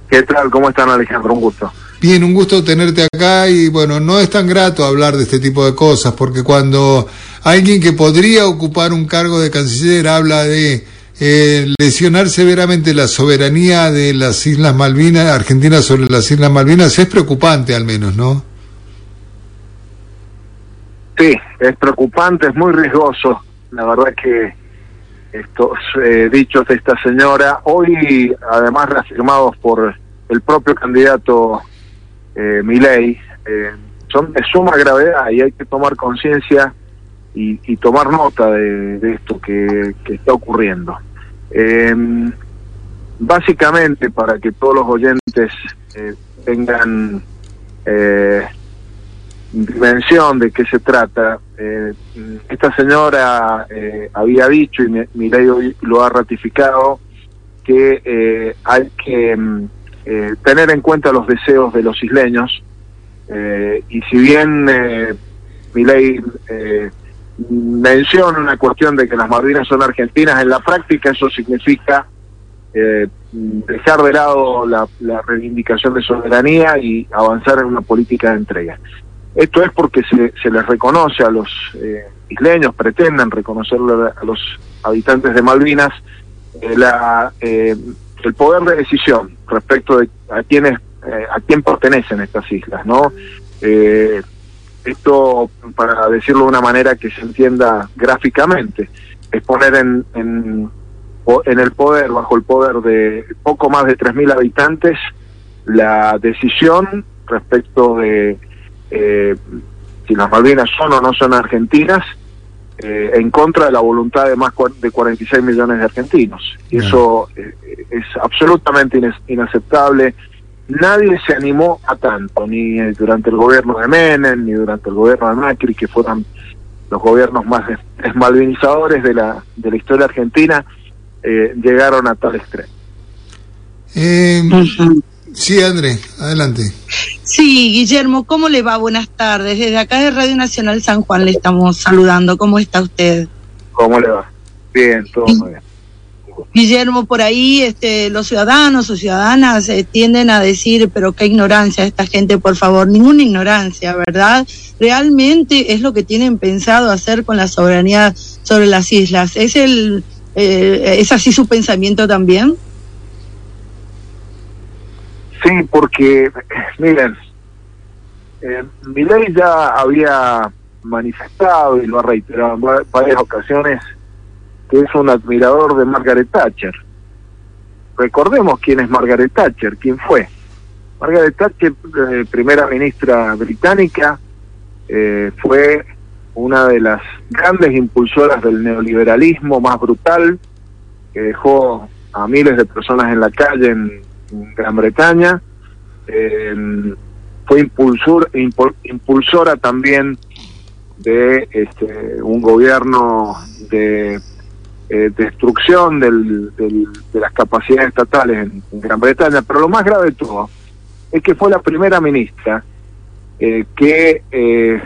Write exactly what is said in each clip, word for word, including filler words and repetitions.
¿Qué tal? ¿Cómo están, Alejandro? Un gusto. Bien, un gusto tenerte acá y bueno, no es tan grato hablar de este tipo de cosas porque cuando alguien que podría ocupar un cargo de canciller habla de eh, lesionar severamente la soberanía de las Islas Malvinas, Argentina sobre las Islas Malvinas, es preocupante al menos, ¿no? Sí, es preocupante, es muy riesgoso. La verdad que estos eh, dichos de esta señora, hoy además reafirmados por el propio candidato eh, Milei, eh, son de suma gravedad y hay que tomar conciencia y, y tomar nota de, de esto que, que está ocurriendo. Eh, básicamente, para que todos los oyentes eh, tengan eh, dimensión de qué se trata, eh, esta señora eh, había dicho, y Milei hoy lo ha ratificado, que eh, hay que eh, tener en cuenta los deseos de los isleños, eh, y si bien eh, Milei eh, menciona una cuestión de que las Malvinas son argentinas, en la práctica eso significa eh, dejar de lado la, la reivindicación de soberanía y avanzar en una política de entrega. Esto es porque se, se les reconoce a los eh, isleños, pretenden reconocerle a los habitantes de Malvinas eh, la, eh, el poder de decisión respecto de a quiénes, eh, a quién pertenecen estas islas, ¿no? Eh, esto, para decirlo de una manera que se entienda gráficamente, es poner en, en, en el poder, bajo el poder de poco más de tres mil habitantes, la decisión respecto de Eh, si las Malvinas son o no son argentinas, eh, en contra de la voluntad de más de cuarenta y seis millones de argentinos. Y eso eh, es absolutamente ines inaceptable. Nadie se animó a tanto, ni durante el gobierno de Menem, ni durante el gobierno de Macri, que fueron los gobiernos más desmalvinizadores de la, de la historia argentina, eh, llegaron a tal extremo. Eh, sí, André, adelante. Sí, Guillermo, ¿cómo le va? Buenas tardes. Desde acá de Radio Nacional San Juan le estamos saludando. ¿Cómo está usted? ¿Cómo le va? Bien, todo muy bien. Guillermo, por ahí este, los ciudadanos o ciudadanas eh, tienden a decir, pero qué ignorancia esta gente, por favor. Ninguna ignorancia, ¿verdad? Realmente es lo que tienen pensado hacer con la soberanía sobre las islas. ¿Es, el, eh, ¿es así su pensamiento también? Sí, porque, miren, eh, Milei ya había manifestado y lo ha reiterado en varias ocasiones que es un admirador de Margaret Thatcher. Recordemos quién es Margaret Thatcher, quién fue. Margaret Thatcher, eh, primera ministra británica, eh, fue una de las grandes impulsoras del neoliberalismo más brutal, que dejó a miles de personas en la calle en Gran Bretaña. Eh, fue impulsor, impul, impulsora también de este, un gobierno de eh, destrucción del, del, de las capacidades estatales en, en Gran Bretaña, pero lo más grave de todo es que fue la primera ministra eh, que eh,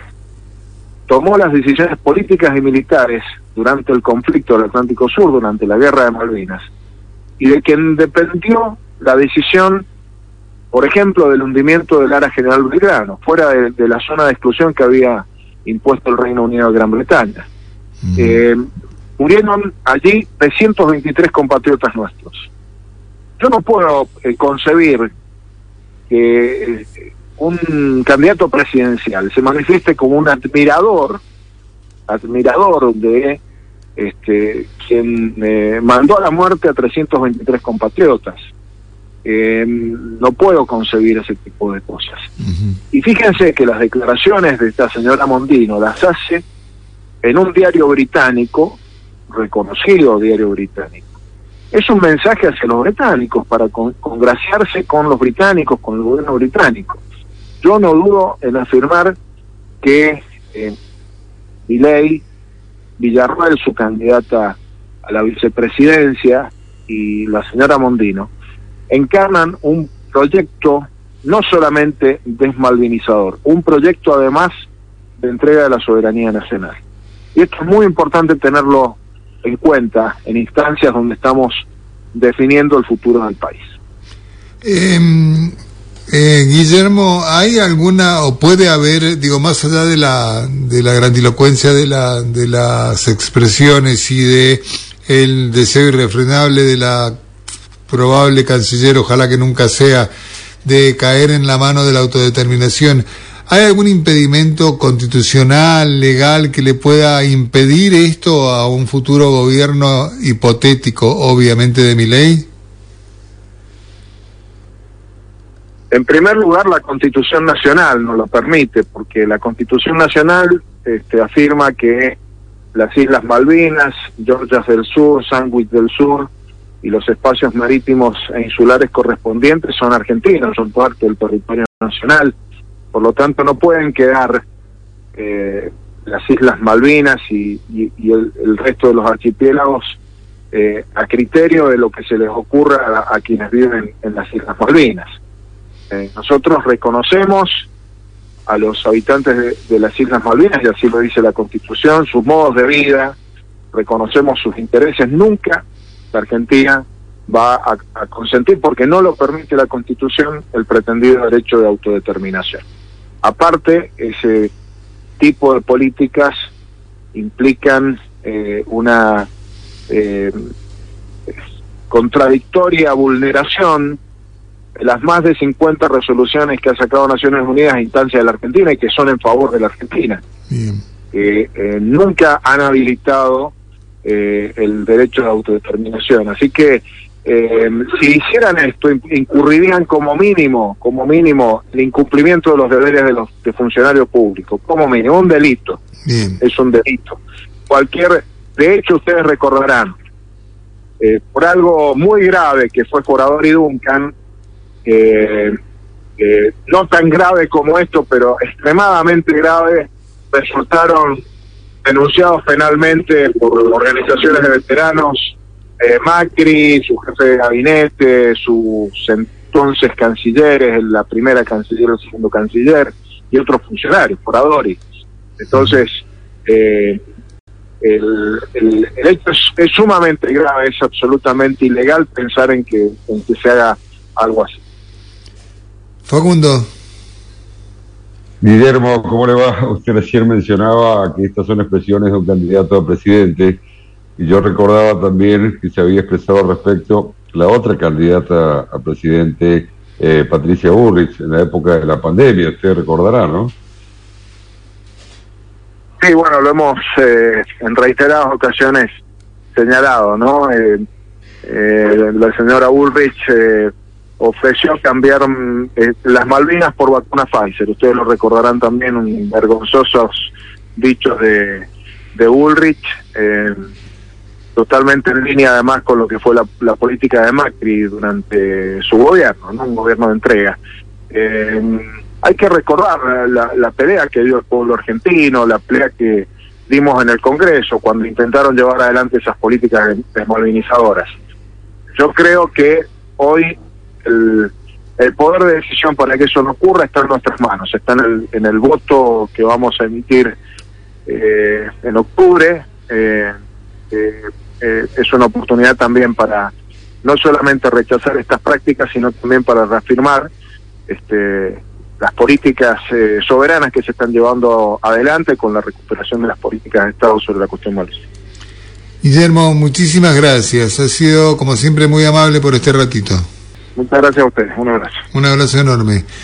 tomó las decisiones políticas y militares durante el conflicto del Atlántico Sur, durante la guerra de Malvinas, y de quien dependió la decisión, por ejemplo, del hundimiento del Ara General Belgrano, fuera de, de la zona de exclusión que había impuesto el Reino Unido de Gran Bretaña. Uh-huh. Eh, murieron allí trescientos veintitrés compatriotas nuestros. Yo no puedo eh, concebir que eh, un candidato presidencial se manifieste como un admirador, admirador de este quien eh, mandó a la muerte a trescientos veintitrés compatriotas. Eh, no puedo concebir ese tipo de cosas. Uh-huh. Y fíjense que las declaraciones de esta señora Mondino las hace en un diario británico, reconocido diario británico. Es un mensaje hacia los británicos para con, congraciarse con los británicos, con el gobierno británico. Yo no dudo en afirmar que eh, Milei, Villarroel, su candidata a la vicepresidencia, y la señora Mondino encarnan un proyecto no solamente desmalvinizador, un proyecto además de entrega de la soberanía nacional. Y esto es muy importante tenerlo en cuenta en instancias donde estamos definiendo el futuro del país. Eh, eh, Guillermo, ¿hay alguna, o puede haber, digo, más allá de la de la grandilocuencia de la de las expresiones y de el deseo irrefrenable de la probable canciller, ojalá que nunca sea, de caer en la mano de la autodeterminación, ¿hay algún impedimento constitucional, legal, que le pueda impedir esto a un futuro gobierno hipotético, obviamente, de Milei? En primer lugar, la Constitución Nacional no lo permite, porque la Constitución Nacional este, afirma que las Islas Malvinas, Georgias del Sur, Sandwich del Sur y los espacios marítimos e insulares correspondientes son argentinos, son parte del territorio nacional. Por lo tanto, no pueden quedar eh, las Islas Malvinas y, y, y el, el resto de los archipiélagos eh, a criterio de lo que se les ocurra a, a quienes viven en las Islas Malvinas. Eh, nosotros reconocemos a los habitantes de, de las Islas Malvinas, y así lo dice la Constitución, sus modos de vida, reconocemos sus intereses. Nunca la Argentina va a, a consentir, porque no lo permite la Constitución, el pretendido derecho de autodeterminación. Aparte, ese tipo de políticas implican eh, una eh, contradictoria vulneración de las más de cincuenta resoluciones que ha sacado Naciones Unidas a instancia de la Argentina y que son en favor de la Argentina. Bien. Eh, eh, nunca han habilitado eh, el derecho de autodeterminación. Así que Eh, si hicieran esto, incurrirían como mínimo, como mínimo, el incumplimiento de los deberes de los de funcionarios públicos, como mínimo, un delito. Bien. Es un delito. Cualquier, de hecho, ustedes recordarán, eh, por algo muy grave que fue Forador y Duncan, eh, eh, no tan grave como esto, pero extremadamente grave, resultaron denunciados penalmente por organizaciones de veteranos. Eh, Macri, su jefe de gabinete, sus entonces cancilleres, la primera canciller, el segundo canciller, y otros funcionarios, foradores. Entonces, eh, el, el, el hecho es, es sumamente grave, es absolutamente ilegal pensar en que, en que se haga algo así. Facundo. Guillermo, ¿cómo le va? Usted recién mencionaba que estas son expresiones de un candidato a presidente. Y yo recordaba también que se había expresado al respecto la otra candidata a presidente, eh, Patricia Bullrich, en la época de la pandemia, usted recordará, ¿no? Sí, bueno, lo hemos eh, en reiteradas ocasiones señalado, ¿no? Eh, eh, la señora Bullrich eh, ofreció cambiar eh, las Malvinas por vacuna Pfizer. Ustedes lo recordarán también, un vergonzosos dichos de, de Bullrich, eh, totalmente en línea además con lo que fue la, la política de Macri durante su gobierno, ¿no? Un gobierno de entrega. Eh, hay que recordar la, la pelea que dio el pueblo argentino, la pelea que dimos en el Congreso cuando intentaron llevar adelante esas políticas desmalvinizadoras. Yo creo que hoy el, el poder de decisión para que eso no ocurra está en nuestras manos, está en el, en el voto que vamos a emitir eh, en octubre. Eh, eh, eh, es una oportunidad también para no solamente rechazar estas prácticas, sino también para reafirmar este, las políticas eh, soberanas que se están llevando adelante con la recuperación de las políticas de Estado sobre la cuestión malvina. Guillermo, muchísimas gracias. Ha sido, como siempre, muy amable por este ratito. Muchas gracias a ustedes. Un abrazo. Un abrazo enorme.